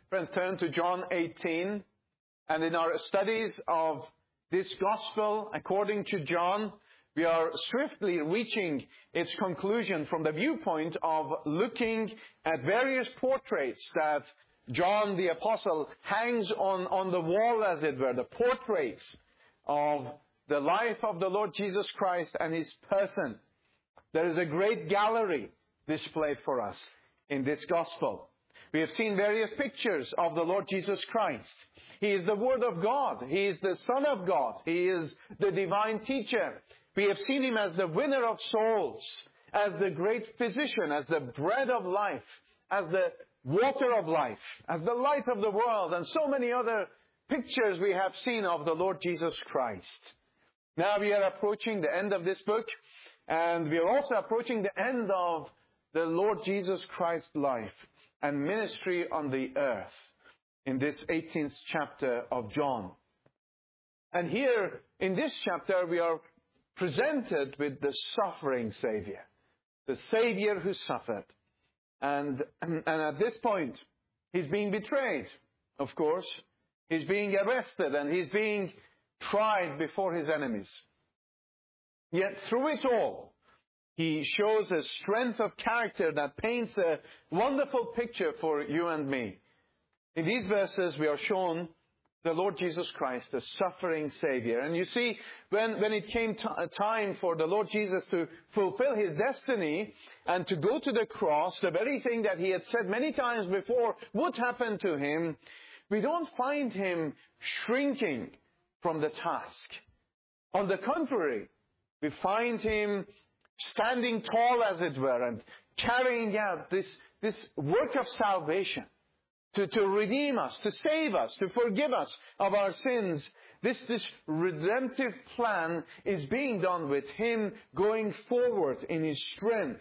Friends, turn to John 18. And in our studies of this Gospel according to John, we are swiftly reaching its conclusion from the viewpoint of looking at various portraits that John the Apostle hangs on the wall, as it were, the portraits of the life of the Lord Jesus Christ and His person. There is a great gallery displayed for us in this Gospel. We have seen various pictures of the Lord Jesus Christ. He is the Word of God. He is the Son of God. He is the divine teacher. We have seen Him as the winner of souls, as the great physician, as the bread of life, as the water of life, as the light of the world, and so many other pictures we have seen of the Lord Jesus Christ. Now we are approaching the end of this book, and we are also approaching the end of the Lord Jesus Christ's life and ministry on the earth in this 18th chapter of John. And here in this chapter we are presented with the suffering Savior, the Savior who suffered. And at this point, He's being betrayed, of course. He's being arrested and He's being tried before His enemies. Yet through it all, He shows a strength of character that paints a wonderful picture for you and me. In these verses, we are shown the Lord Jesus Christ, the suffering Savior. And you see, when it came time for the Lord Jesus to fulfill His destiny and to go to the cross, the very thing that He had said many times before would happen to Him, we don't find Him shrinking from the task. On the contrary, we find Him standing tall, as it were, and carrying out this work of salvation. To redeem us, to save us, to forgive us of our sins. This redemptive plan is being done with Him going forward in His strength,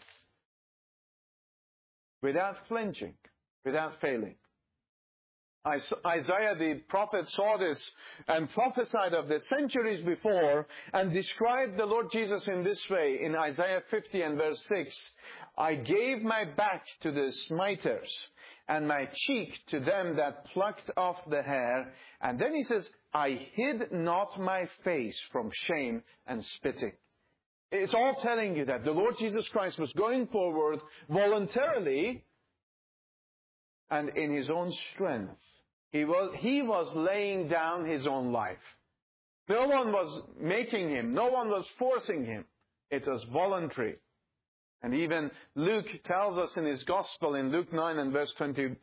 without flinching, without failing. Isaiah the prophet saw this and prophesied of this centuries before and described the Lord Jesus in this way in Isaiah 50 and verse 6. I gave my back to the smiters and my cheek to them that plucked off the hair. And then He says, I hid not my face from shame and spitting. It's all telling you that the Lord Jesus Christ was going forward voluntarily and in His own strength. He was laying down His own life. No one was making Him. No one was forcing Him. It was voluntary. And even Luke tells us in his Gospel in Luke 9 and verse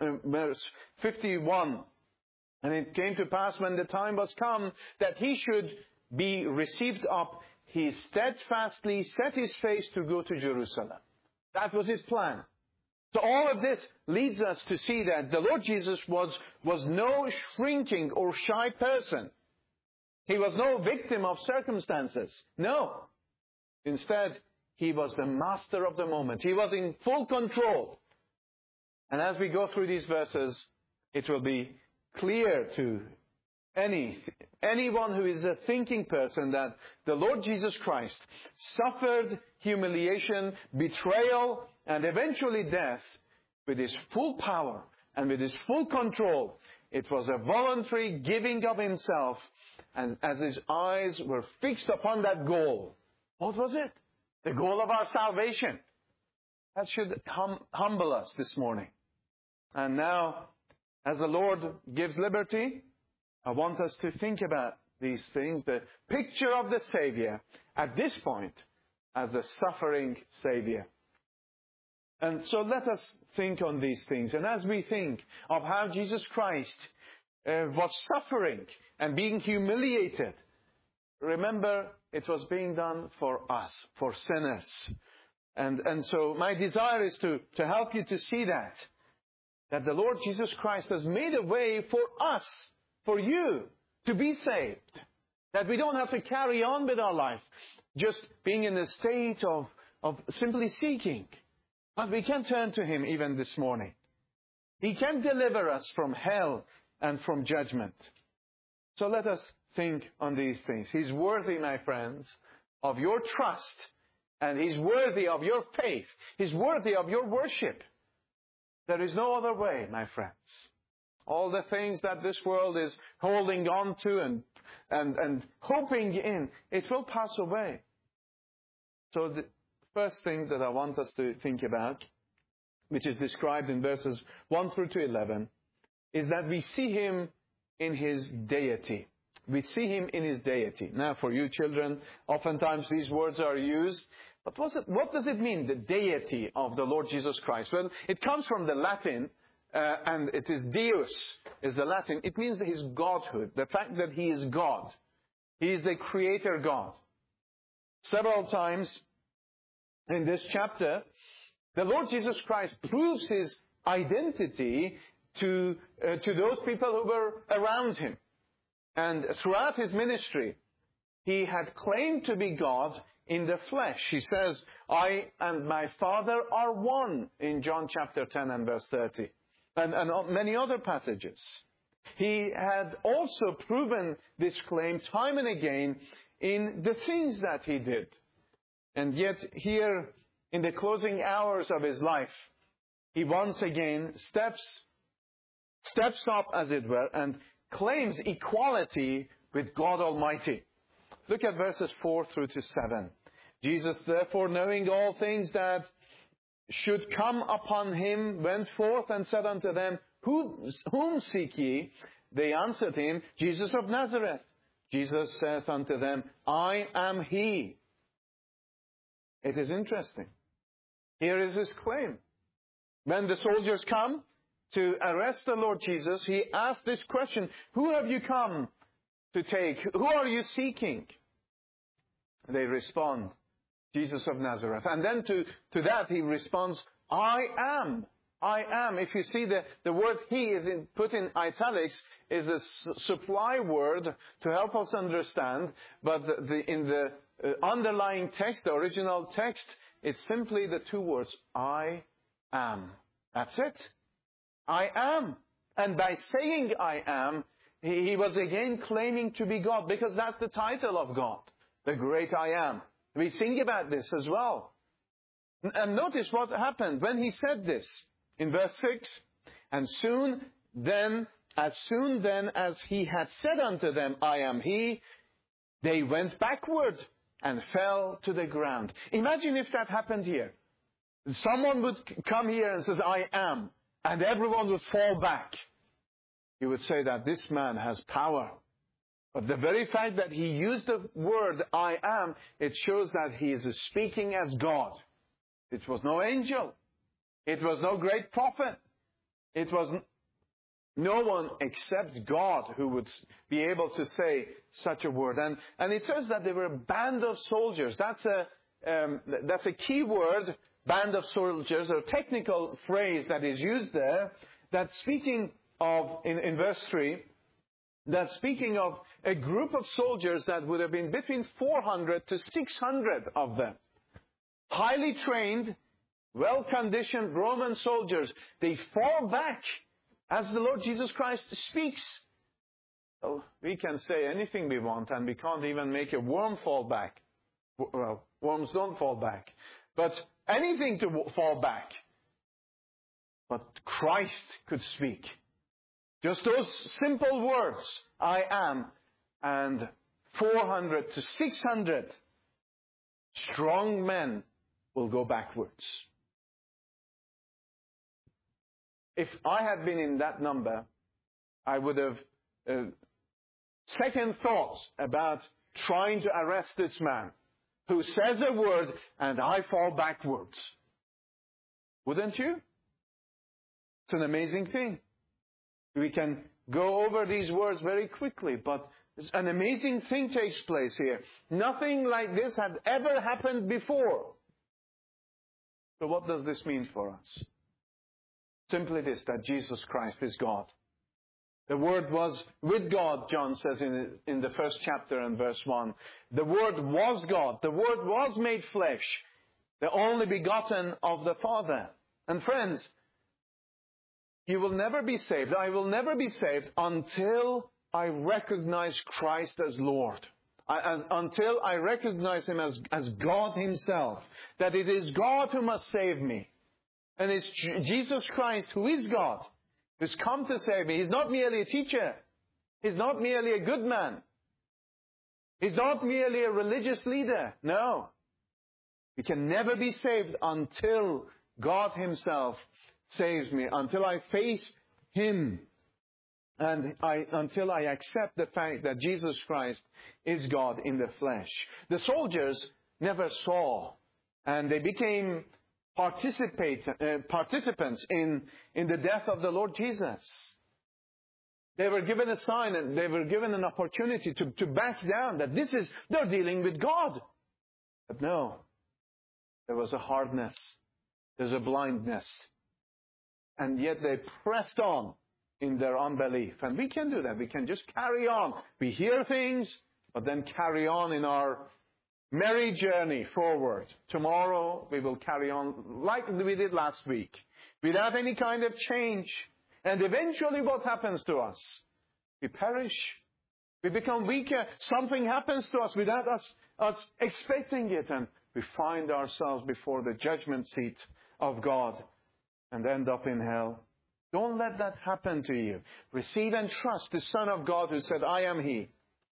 51, and it came to pass when the time was come that He should be received up, He steadfastly set His face to go to Jerusalem. That was His plan. So all of this leads us to see that the Lord Jesus was no shrinking or shy person. He was no victim of circumstances. No. Instead, He was the master of the moment. He was in full control. And as we go through these verses, it will be clear to anyone who is a thinking person that the Lord Jesus Christ suffered humiliation, betrayal, and eventually death with His full power and with His full control. It was a voluntary giving of Himself, and as His eyes were fixed upon that goal. What was it? The goal of our salvation. That should humble us this morning. And now, as the Lord gives liberty, I want us to think about these things. The picture of the Savior at this point as the suffering Savior. And so let us think on these things. And as we think of how Jesus Christ was suffering and being humiliated, remember, it was being done for us, for sinners. And so my desire is to help you to see that the Lord Jesus Christ has made a way for us, for you, to be saved. That we don't have to carry on with our life, just being in a state of simply seeking. But we can turn to Him even this morning. He can deliver us from hell and from judgment. So let us think on these things. He's worthy, my friends, of your trust. And He's worthy of your faith. He's worthy of your worship. There is no other way, my friends. All the things that this world is holding on to and hoping in, it will pass away. So the first thing that I want us to think about, which is described in verses 1 through to 11, is that we see Him in His deity. We see Him in His deity. Now, for you children, oftentimes these words are used. But what does it mean, the deity of the Lord Jesus Christ? Well, it comes from the Latin, and it is Deus, is the Latin. It means His godhood, the fact that He is God. He is the Creator God. Several times in this chapter, the Lord Jesus Christ proves His identity to those people who were around Him. And throughout His ministry, He had claimed to be God in the flesh. He says, I and my Father are one, in John chapter 10 and verse 30. And many other passages. He had also proven this claim time and again in the things that He did. And yet here, in the closing hours of His life, He once again steps up, as it were, and claims equality with God Almighty. Look at verses 4 through to 7. Jesus, therefore, knowing all things that should come upon Him, went forth and said unto them, Whom seek ye? They answered Him, Jesus of Nazareth. Jesus saith unto them, I am He. It is interesting. Here is His claim. When the soldiers come to arrest the Lord Jesus, He asked this question, Who have you come to take? Who are you seeking? They respond, Jesus of Nazareth. And then to that He responds, I am. I am. If you see the word He is put in italics, is a supply word to help us understand. But in the underlying text, the original text, it's simply the two words, I am. That's it. I am. And by saying I am, He was again claiming to be God, because that's the title of God, the great I am. We sing about this as well. And notice what happened when He said this. In verse 6, and as soon then as He had said unto them, I am He, they went backward and fell to the ground. Imagine if that happened here. Someone would come here and says, I am, and everyone would fall back. You would say that this man has power. But the very fact that he used the word I am, it shows that he is speaking as God. It was no angel. It was no great prophet. It was no one except God who would be able to say such a word. And it says that they were a band of soldiers. That's a key word, band of soldiers, a technical phrase that is used there, that's speaking of, in verse 3, that's speaking of a group of soldiers that would have been between 400 to 600 of them. Highly trained, well-conditioned Roman soldiers. They fall back as the Lord Jesus Christ speaks. Well, we can say anything we want, and we can't even make a worm fall back. Well, worms don't fall back. But anything to fall back. But Christ could speak. Just those simple words, I am, and 400 to 600 strong men will go backwards. If I had been in that number, I would have second thoughts about trying to arrest this man who says a word and I fall backwards. Wouldn't you? It's an amazing thing. We can go over these words very quickly, but an amazing thing takes place here. Nothing like this had ever happened before. So what does this mean for us? Simply this, that Jesus Christ is God. The Word was with God, John says in the first chapter and verse 1. The Word was God. The Word was made flesh. The only begotten of the Father. And friends, you will never be saved. I will never be saved until I recognize Christ as Lord. Until I recognize Him as God Himself. That it is God who must save me. And it's Jesus Christ who is God. who's come to save me. He's not merely a teacher. He's not merely a good man. He's not merely a religious leader. No. We can never be saved until God Himself saves me, until I face Him, and until I accept the fact that Jesus Christ is God in the flesh. The soldiers never saw, and they became participants in the death of the Lord Jesus. They were given a sign, and they were given an opportunity to back down, that they're dealing with God. But no, there was a hardness, there's a blindness, and yet they pressed on in their unbelief. And we can do that. We can just carry on. We hear things, but then carry on in our merry journey forward. Tomorrow we will carry on like we did last week, without any kind of change. And eventually what happens to us? We perish. We become weaker. Something happens to us without us expecting it. And we find ourselves before the judgment seat of God and end up in hell. Don't let that happen to you. Receive and trust the Son of God who said, I am He.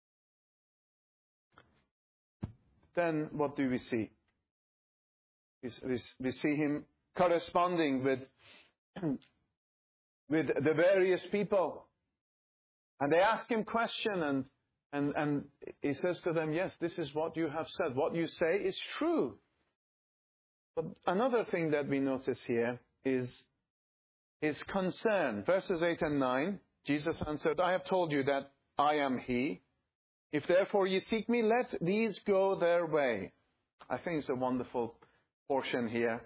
Then what do we see? We see Him corresponding with the various people. And they ask Him question, and He says to them, yes, this is what you have said. What you say is true. But another thing that we notice here is His concern. Verses 8 and 9, Jesus answered, I have told you that I am He. If therefore you seek me, let these go their way. I think it's a wonderful portion here,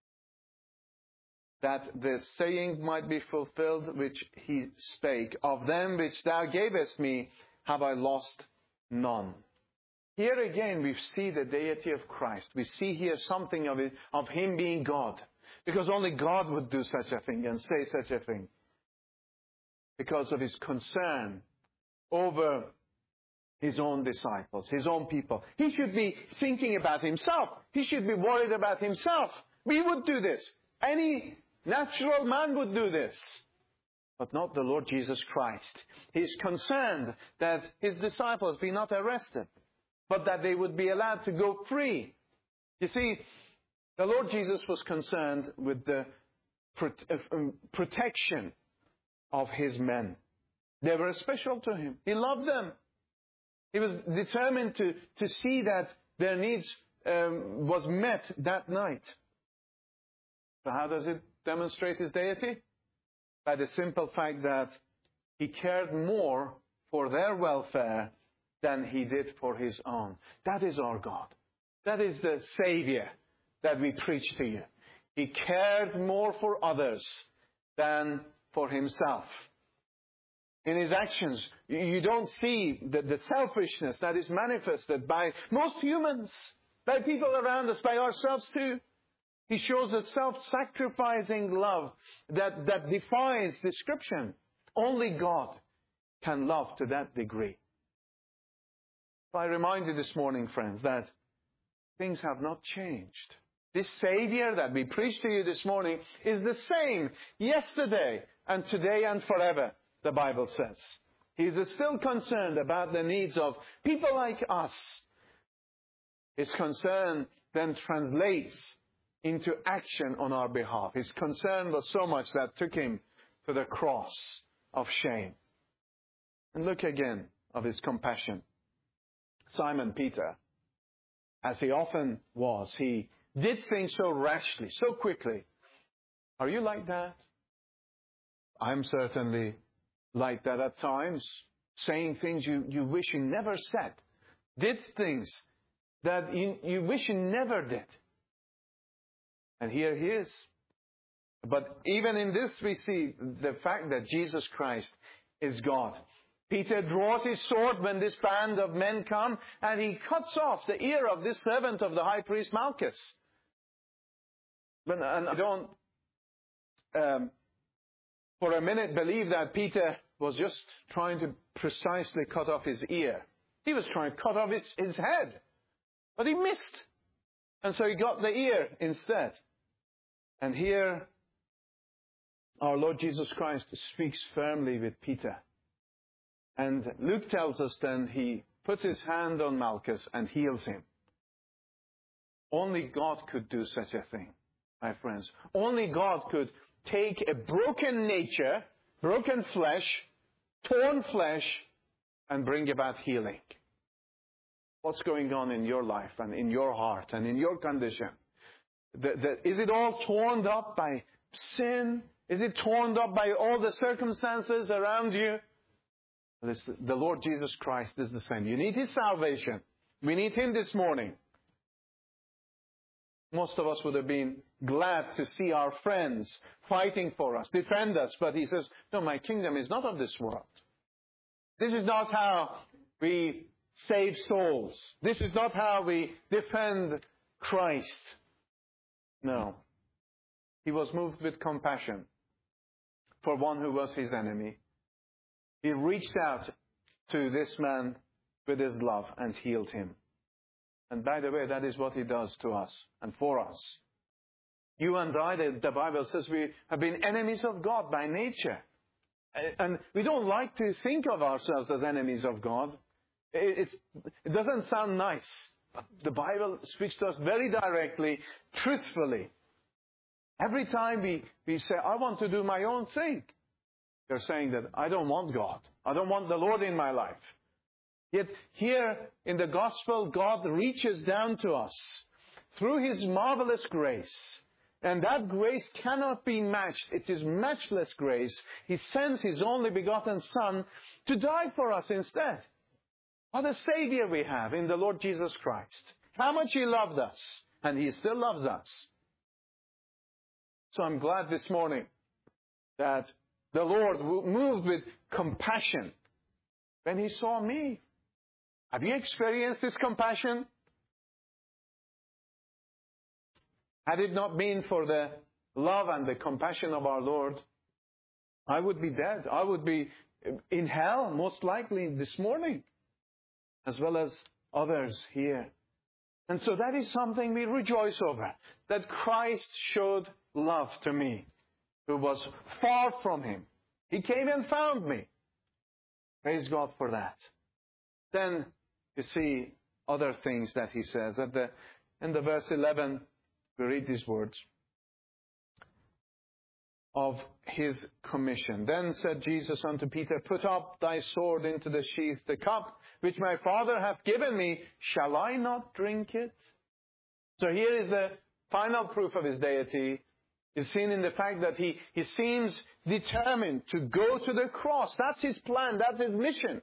that the saying might be fulfilled which He spake, of them which thou gavest me have I lost none. Here again we see the deity of Christ. We see here something of Him being God. Because only God would do such a thing and say such a thing. Because of His concern over His own disciples, His own people. He should be thinking about Himself. He should be worried about Himself. We would do this. Any natural man would do this. But not the Lord Jesus Christ. He is concerned that His disciples be not arrested, but that they would be allowed to go free. You see, the Lord Jesus was concerned with the protection of His men. They were special to Him. He loved them. He was determined to see that their needs was met that night. So how does it demonstrate His deity? By the simple fact that He cared more for their welfare than He did for His own. That is our God. That is the Savior that we preach to you. He cared more for others than for Himself. In His actions, you don't see the selfishness that is manifested by most humans, by people around us, by ourselves too. He shows a self-sacrificing love that defies description. Only God can love to that degree. I remind you this morning, friends, that things have not changed. This Savior that we preach to you this morning is the same yesterday and today and forever, the Bible says. He is still concerned about the needs of people like us. His concern then translates into action on our behalf. His concern was so much that took Him to the cross of shame. And look again of His compassion. Simon Peter, as he often was, he did things so rashly, so quickly. Are you like that? I'm certainly like that at times. Saying things you wish you never said. Did things that you wish you never did. And here He is. But even in this we see the fact that Jesus Christ is God. Peter draws his sword when this band of men come, and he cuts off the ear of this servant of the high priest Malchus. And I don't for a minute believe that Peter was just trying to precisely cut off his ear. He was trying to cut off his head. But he missed. And so he got the ear instead. And here our Lord Jesus Christ speaks firmly with Peter. And Luke tells us then he puts his hand on Malchus and heals him. Only God could do such a thing, my friends. Only God could take a broken nature, broken flesh, torn flesh, and bring about healing. What's going on in your life and in your heart and in your condition? Is it all torn up by sin? Is it torn up by all the circumstances around you? The Lord Jesus Christ is the same. You need His salvation. We need Him this morning. Most of us would have been glad to see our friends fighting for us, defend us. But He says, no, my kingdom is not of this world. This is not how we save souls. This is not how we defend Christ. No. He was moved with compassion for one who was His enemy. He reached out to this man with His love and healed him. And by the way, that is what He does to us and for us. You and I, the Bible says, we have been enemies of God by nature. And we don't like to think of ourselves as enemies of God. It doesn't sound nice. But the Bible speaks to us very directly, truthfully. Every time we say, I want to do my own thing, they're saying that I don't want God. I don't want the Lord in my life. Yet here in the gospel, God reaches down to us through His marvelous grace. And that grace cannot be matched. It is matchless grace. He sends His only begotten Son to die for us instead. What a Savior we have in the Lord Jesus Christ. How much He loved us. And He still loves us. So I'm glad this morning that the Lord moved with compassion when He saw me. Have you experienced this compassion? Had it not been for the love and the compassion of our Lord, I would be dead. I would be in hell, most likely, this morning, as well as others here. And so that is something we rejoice over, that Christ showed love to me, who was far from Him. He came and found me. Praise God for that. Then you see other things that He says. In the verse 11, we read these words of His commission. Then said Jesus unto Peter, put up thy sword into the sheath. The cup which my Father hath given me, shall I not drink it? So here is the final proof of His deity. Is seen in the fact that he seems determined to go to the cross. That's His plan. That's His mission.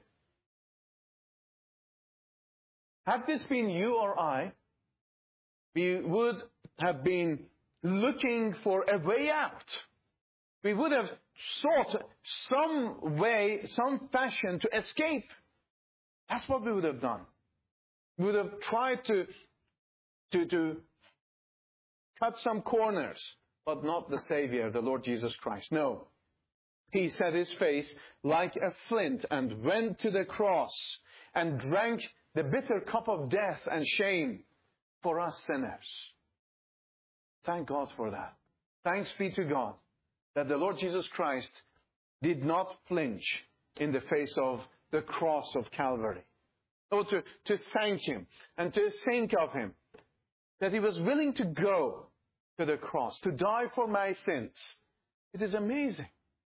Had this been you or I, we would have been looking for a way out. We would have sought some way, some fashion to escape. That's what we would have done. We would have tried to cut some corners, but not the Savior, the Lord Jesus Christ. No. He set His face like a flint and went to the cross and drank the bitter cup of death and shame for us sinners. Thank God for that. Thanks be to God that the Lord Jesus Christ did not flinch in the face of the cross of Calvary. Oh, to thank Him and to think of Him, that He was willing to go to the cross, to die for my sins. It is amazing.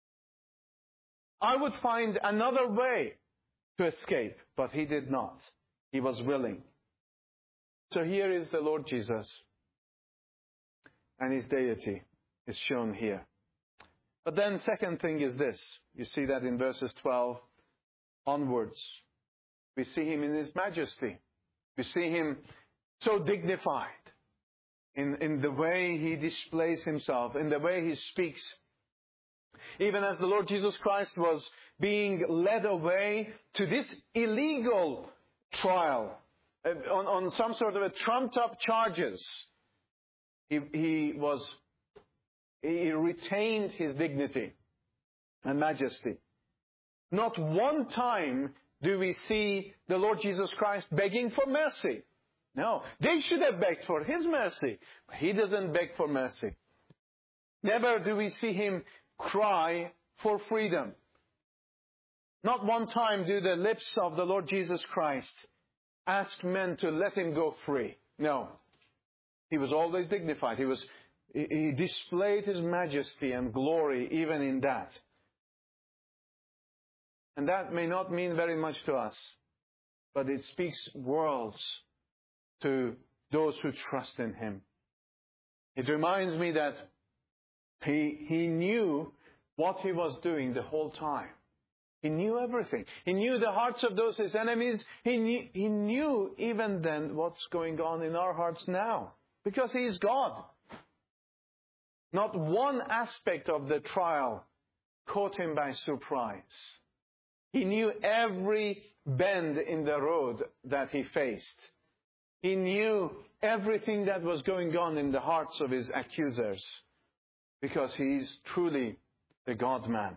I would find another way to escape, but He did not. He was willing. So here is the Lord Jesus, and His deity is shown here. But then second thing is this. You see that in verses 12 onwards. We see Him in His majesty. We see Him so dignified in the way He displays Himself, in the way He speaks. Even as the Lord Jesus Christ was being led away to this illegal trial on some sort of a trumped-up charges, He retained His dignity and majesty. Not one time do we see the Lord Jesus Christ begging for mercy. No, they should have begged for His mercy. But He doesn't beg for mercy. Never do we see Him cry for freedom. Not one time do the lips of the Lord Jesus Christ ask men to let him go free. No. He was always dignified. He displayed his majesty and glory even in that. And that may not mean very much to us, but it speaks worlds to those who trust in him. It reminds me that he knew what he was doing the whole time. He knew everything. He knew the hearts of those his enemies. He knew even then what's going on in our hearts now. Because he is God. Not one aspect of the trial caught him by surprise. He knew every bend in the road that he faced. He knew everything that was going on in the hearts of his accusers. Because he is truly the God-man.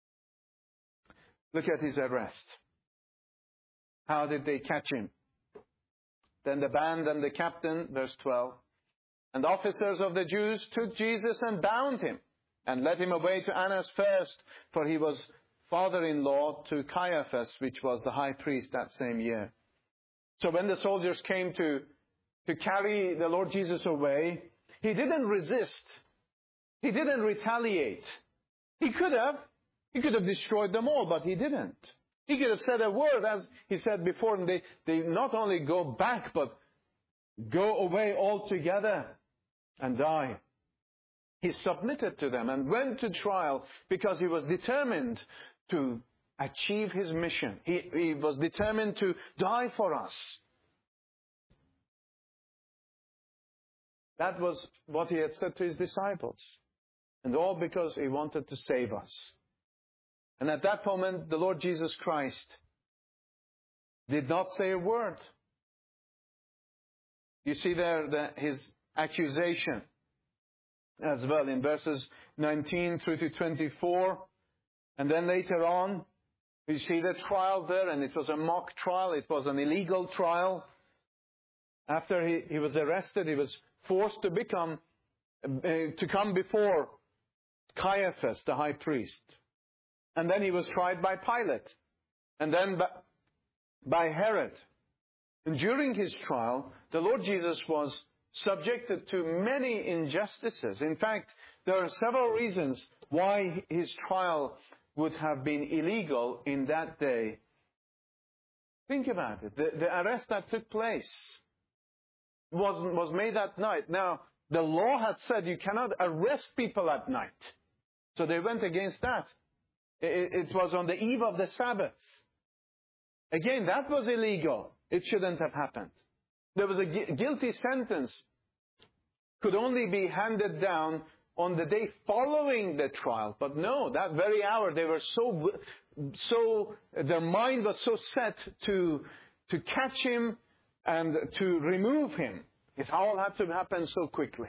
Look at his arrest. How did they catch him? Then the band and the captain, verse 12, and the officers of the Jews took Jesus and bound him and led him away to Annas first, for he was father-in-law to Caiaphas, which was the high priest that same year. So when the soldiers came to carry the Lord Jesus away, he didn't resist. He didn't retaliate. He could have. He could have destroyed them all, but he didn't. He could have said a word, as he said before, and they not only go back, but go away altogether and die. He submitted to them and went to trial because he was determined to achieve his mission. He was determined to die for us. That was what he had said to his disciples. And all because he wanted to save us. And at that moment, the Lord Jesus Christ did not say a word. You see there his accusation as well in verses 19 through to 24. And then later on, you see the trial there, and it was a mock trial. It was an illegal trial. After he was arrested, he was forced to come before Caiaphas, the high priest. And then he was tried by Pilate. And then by Herod. And during his trial, the Lord Jesus was subjected to many injustices. In fact, there are several reasons why his trial would have been illegal in that day. Think about it. The arrest that took place was made at night. Now, the law had said you cannot arrest people at night. So they went against that. It was on the eve of the Sabbath. Again, that was illegal. It shouldn't have happened. There was a guilty sentence. Could only be handed down on the day following the trial. But no, that very hour they were their mind was so set to catch him and to remove him. It all had to happen so quickly.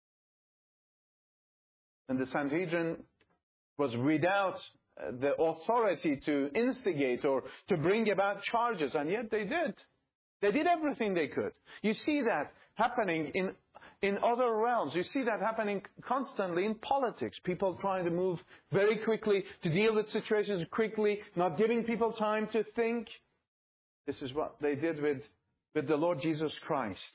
And the Sanhedrin was without the authority to instigate or to bring about charges, and yet they did. They did everything they could. You see that happening in other realms. You see that happening constantly in politics. People trying to move very quickly, to deal with situations quickly, not giving people time to think. This is what they did with the Lord Jesus Christ.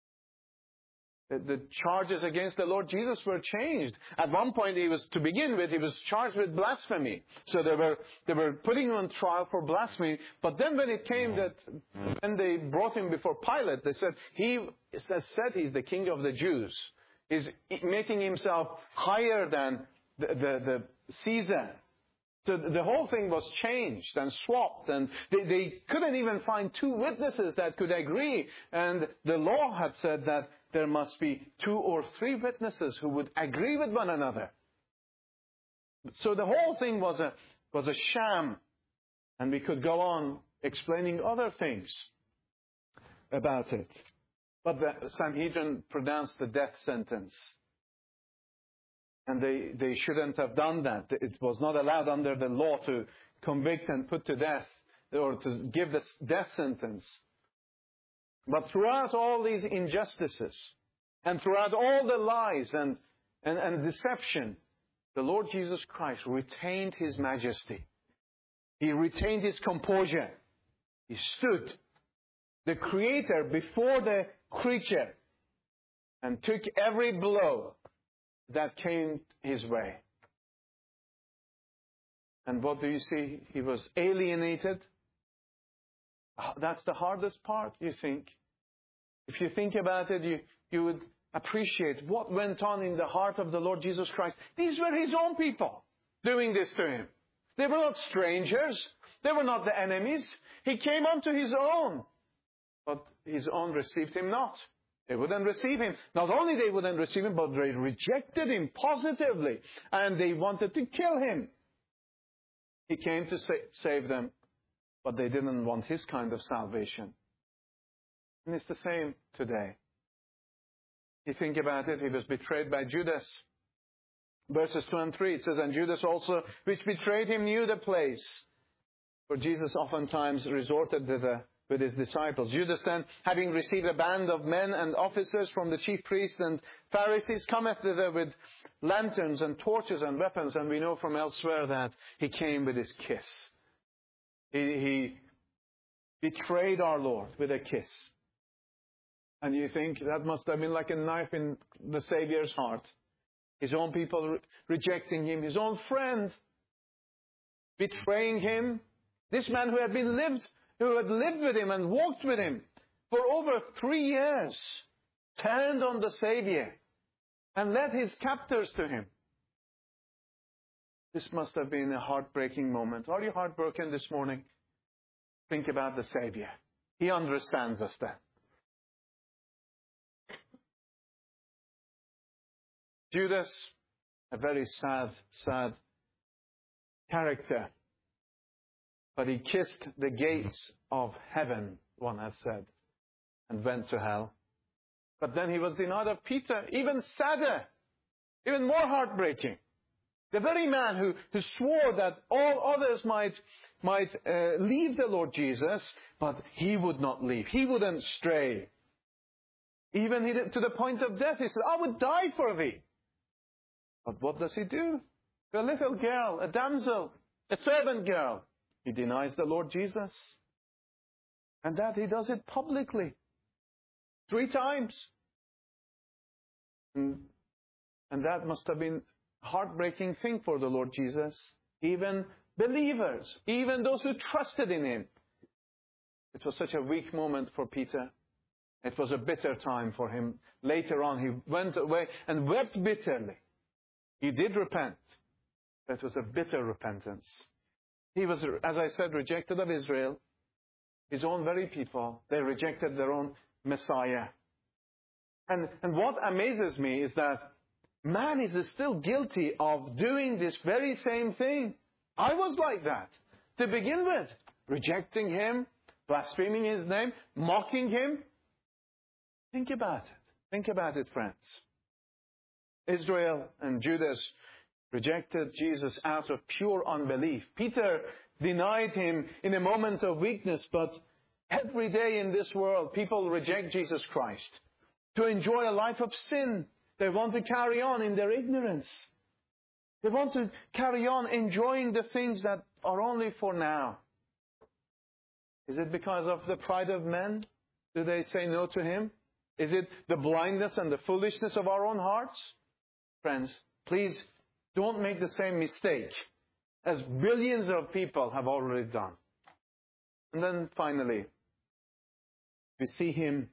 The charges against the Lord Jesus were changed. At one point, he was charged with blasphemy. So they were putting him on trial for blasphemy. But then when it came when they brought him before Pilate, they said he said he's the king of the Jews. He's making himself higher than the Caesar. So the whole thing was changed and swapped, and they couldn't even find two witnesses that could agree. And the law had said that there must be 2 or 3 witnesses who would agree with one another. So the whole thing was a sham, and we could go on explaining other things about it. But the Sanhedrin pronounced the death sentence. And they shouldn't have done that. It was not allowed under the law to convict and put to death or to give the death sentence. But throughout all these injustices and throughout all the lies and deception, the Lord Jesus Christ retained His majesty. He retained His composure. He stood, the Creator before the creature, and took every blow that came His way. And what do you see? He was alienated. That's the hardest part, you think. If you think about it, you would appreciate what went on in the heart of the Lord Jesus Christ. These were His own people doing this to Him. They were not strangers. They were not the enemies. He came unto His own. But His own received Him not. They wouldn't receive Him. Not only they wouldn't receive Him, but they rejected Him positively. And they wanted to kill Him. He came to save them. But they didn't want His kind of salvation. And it's the same today. You think about it, He was betrayed by Judas. Verses 2 and 3, it says, and Judas also, which betrayed Him, knew the place. For Jesus oftentimes resorted thither with His disciples. Judas then, having received a band of men and officers from the chief priests and Pharisees, cometh thither with lanterns and torches and weapons. And we know from elsewhere that he came with his kiss. He betrayed our Lord with a kiss. And you think that must have been like a knife in the Savior's heart. His own people rejecting Him. His own friend betraying Him. This man who had lived with Him and walked with Him for over 3 years, turned on the Savior and led his captors to Him. This must have been a heartbreaking moment. Are you heartbroken this morning? Think about the Savior. He understands us then. Judas, a very sad character. But he kissed the gates of heaven, one has said, and went to hell. But then he was denied of Peter, even sadder, even more heartbreaking. The very man who swore that all others might leave the Lord Jesus, but he would not leave. He wouldn't stray. Even to the point of death, he said, I would die for thee. But what does he do? A little girl, a damsel, a servant girl. He denies the Lord Jesus. And that he does it publicly. 3 times. And that must have been a heartbreaking thing for the Lord Jesus. Even believers, even those who trusted in Him. It was such a weak moment for Peter. It was a bitter time for him. Later on, he went away and wept bitterly. He did repent. That was a bitter repentance. He was, as I said, rejected of Israel. His own very people. They rejected their own Messiah. And what amazes me is that man is still guilty of doing this very same thing. I was like that to begin with. Rejecting Him, blaspheming His name, mocking Him. Think about it. Think about it, friends. Israel and Judas rejected Jesus out of pure unbelief. Peter denied Him in a moment of weakness, but every day in this world, people reject Jesus Christ to enjoy a life of sin. They want to carry on in their ignorance. They want to carry on enjoying the things that are only for now. Is it because of the pride of men? Do they say no to Him? Is it the blindness and the foolishness of our own hearts? Friends, please don't make the same mistake as billions of people have already done. And then finally, we see Him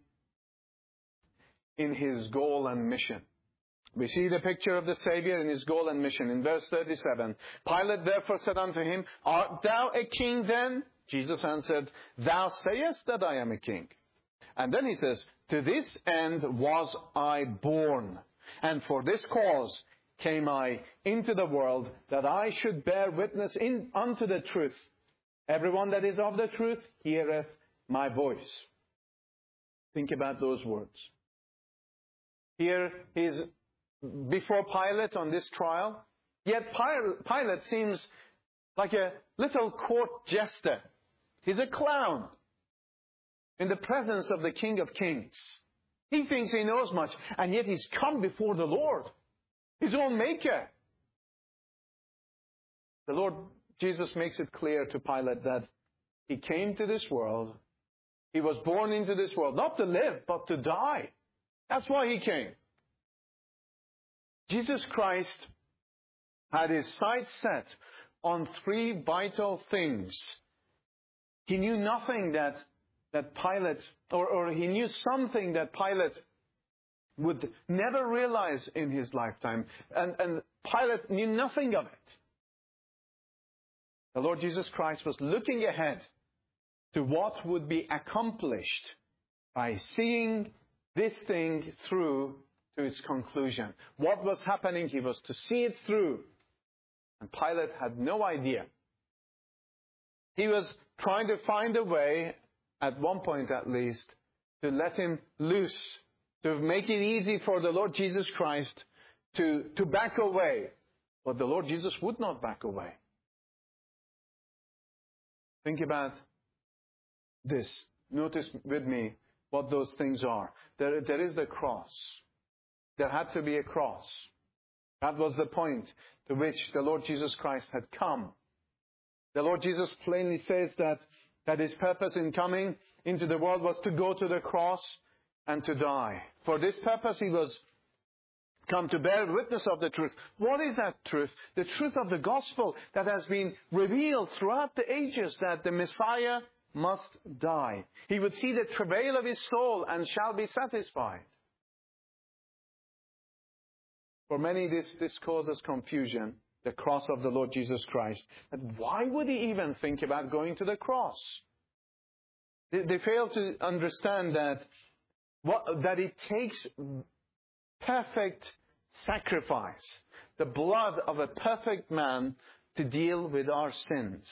in His goal and mission. We see the picture of the Savior in His goal and mission. In verse 37, Pilate therefore said unto Him, Art thou a king then? Jesus answered, Thou sayest that I am a king. And then He says, To this end was I born, and for this cause came I into the world, that I should bear witness unto the truth. Everyone that is of the truth heareth my voice. Think about those words. Here He's before Pilate on this trial. Yet Pilate seems like a little court jester. He's a clown in the presence of the King of Kings. He thinks he knows much, and yet he's come before the Lord, His own Maker. The Lord Jesus makes it clear to Pilate that He came to this world. He was born into this world, not to live, but to die. That's why He came. Jesus Christ had His sights set on three vital things. He knew nothing that Pilate, or He knew something that Pilate would never realize in his lifetime. And Pilate knew nothing of it. The Lord Jesus Christ was looking ahead to what would be accomplished by seeing this thing through to its conclusion. What was happening, He was to see it through. And Pilate had no idea. He was trying to find a way, at one point at least, to let Him loose, to make it easy for the Lord Jesus Christ to back away. But the Lord Jesus would not back away. Think about this. Notice with me what those things are. There is the cross. There had to be a cross. That was the point to which the Lord Jesus Christ had come. The Lord Jesus plainly says that His purpose in coming into the world was to go to the cross and to die. For this purpose He was come to bear witness of the truth. What is that truth? The truth of the gospel that has been revealed throughout the ages, that the Messiah must die. He would see the travail of His soul and shall be satisfied. For many, this causes confusion, the cross of the Lord Jesus Christ. And why would He even think about going to the cross? They fail to understand that it takes perfect sacrifice, the blood of a perfect man, to deal with our sins.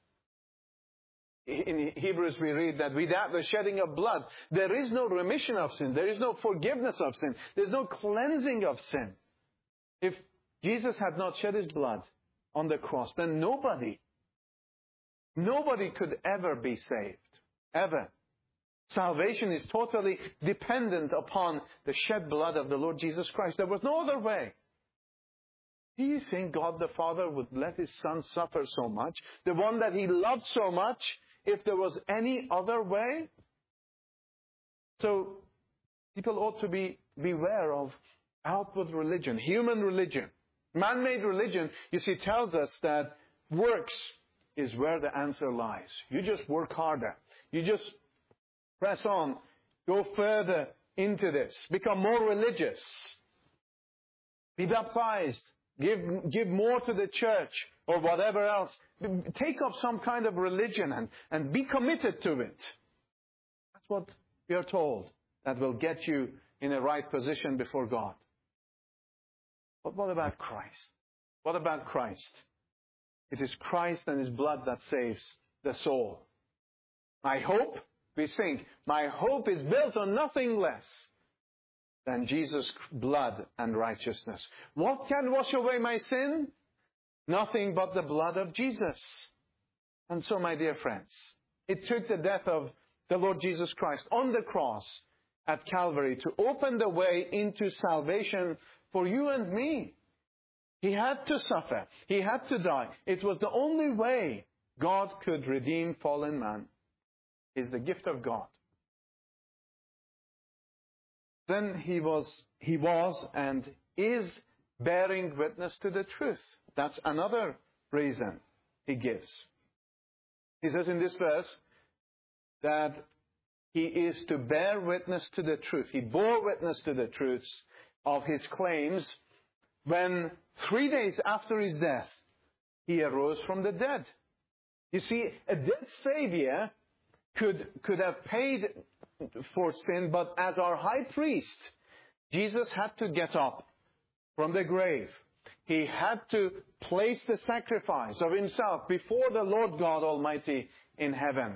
In Hebrews we read that without the shedding of blood, there is no remission of sin. There is no forgiveness of sin. There's no cleansing of sin. If Jesus had not shed His blood on the cross, then nobody could ever be saved. Ever. Salvation is totally dependent upon the shed blood of the Lord Jesus Christ. There was no other way. Do you think God the Father would let His Son suffer so much? The one that He loved so much, if there was any other way? So, people ought to beware of outward religion, human religion. Man-made religion, you see, tells us that works is where the answer lies. You just work harder. You just press on. Go further into this. Become more religious. Be baptized. Give more to the church or whatever else. Take up some kind of religion and be committed to it. That's what we are told. That will get you in a right position before God. But what about Christ? What about Christ? It is Christ and His blood that saves the soul. My hope, we sing, my hope is built on nothing less than Jesus' blood and righteousness. What can wash away my sin? Nothing but the blood of Jesus. And so, my dear friends, it took the death of the Lord Jesus Christ on the cross at Calvary to open the way into salvation for you and me. He had to suffer. He had to die. It was the only way God could redeem fallen man. It's the gift of God. Then he was and is bearing witness to the truth. That's another reason He gives. He says in this verse that He is to bear witness to the truth. He bore witness to the truths of His claims when 3 days after His death, He arose from the dead. You see, a dead Savior could have paid for sin, but as our high priest, Jesus had to get up from the grave. He had to place the sacrifice of Himself before the Lord God Almighty in heaven.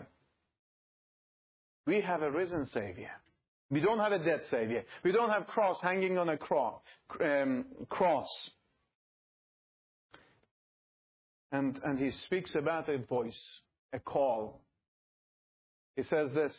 We have a risen Savior. We don't have a dead Savior. We don't have cross hanging on a cross. And He speaks about a voice, a call. He says this,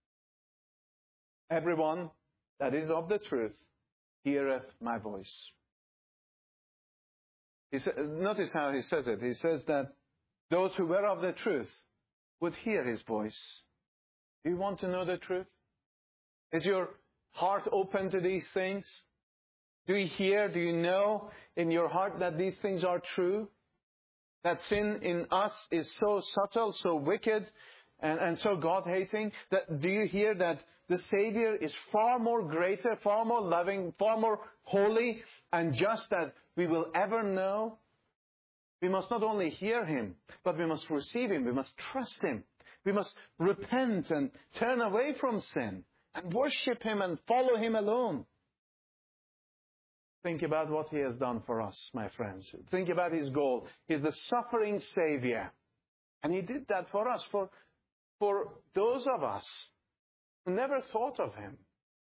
everyone that is of the truth heareth my voice. Notice how he says it. He says that those who were of the truth would hear his voice. Do you want to know the truth? Is your heart open to these things? Do you hear, do you know in your heart that these things are true? That sin in us is so subtle, so wicked, and so God-hating? That do you hear that the Savior is far more greater, far more loving, far more holy and just that we will ever know? We must not only hear him, but we must receive him. We must trust him. We must repent and turn away from sin and worship him and follow him alone. Think about what he has done for us, my friends. Think about his goal. He's the suffering Savior. And he did that for us, for those of us who never thought of him.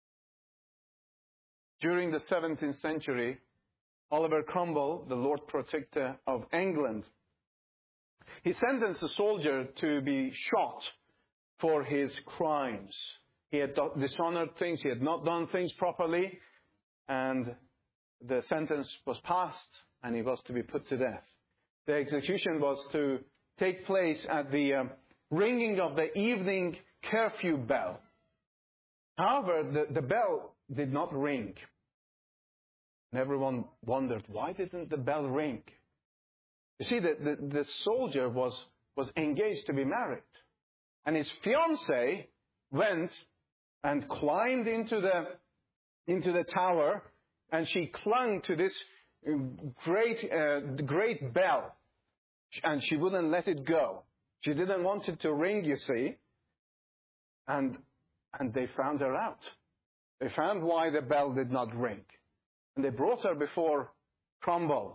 During the 17th century, Oliver Cromwell, the Lord Protector of England, he sentenced a soldier to be shot for his crimes. He had dishonored things, he had not done things properly, and the sentence was passed, and he was to be put to death. The execution was to take place at the ringing of the evening curfew bell. However, the bell did not ring. And everyone wondered, why didn't the bell ring? You see, the soldier was engaged to be married. And his fiancée went and climbed into the tower, and she clung to this great bell. And she wouldn't let it go. She didn't want it to ring, you see. And they found her out. They found why the bell did not ring. And they brought her before Cromwell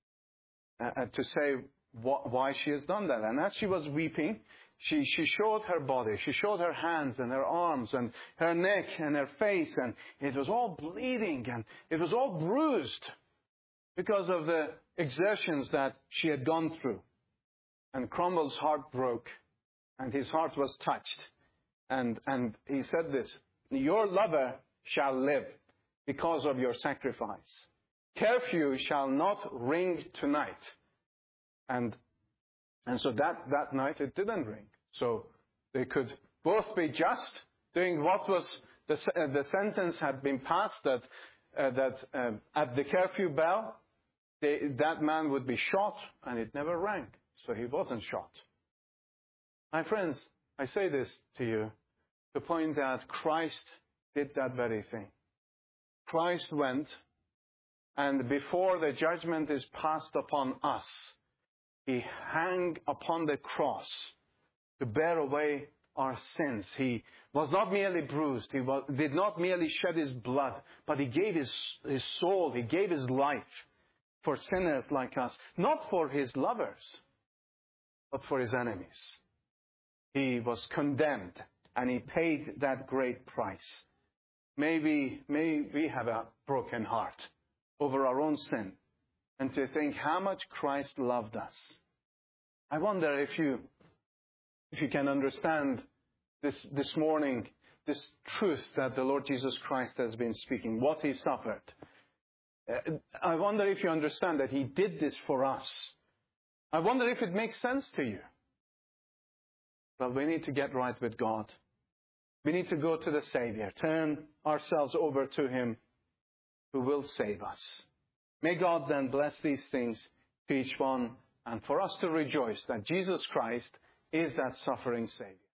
to say why she has done that. And as she was weeping, she showed her body. She showed her hands and her arms and her neck and her face. And it was all bleeding and it was all bruised because of the exertions that she had gone through. And Cromwell's heart broke and his heart was touched. And he said this, "Your lover shall live because of your sacrifice. Curfew shall not ring tonight." And so that night it didn't ring. So they could both be just, doing what was the sentence had been passed that at the curfew bell, that man would be shot, and it never rang. So he wasn't shot. My friends, I say this to you to point out Christ did that very thing. Christ went, and before the judgment is passed upon us, he hung upon the cross to bear away our sins. He was not merely bruised. He did not merely shed his blood, but he gave his soul, he gave his life for sinners like us. Not for his lovers, but for his enemies. He was condemned, and he paid that great price. May we have a broken heart over our own sin and to think how much Christ loved us. I wonder if you can understand this morning, this truth that the Lord Jesus Christ has been speaking, what he suffered. I wonder if you understand that he did this for us. I wonder if it makes sense to you. Well, we need to get right with God. We need to go to the Savior, turn ourselves over to him who will save us. May God then bless these things to each one and for us to rejoice that Jesus Christ is that suffering Savior.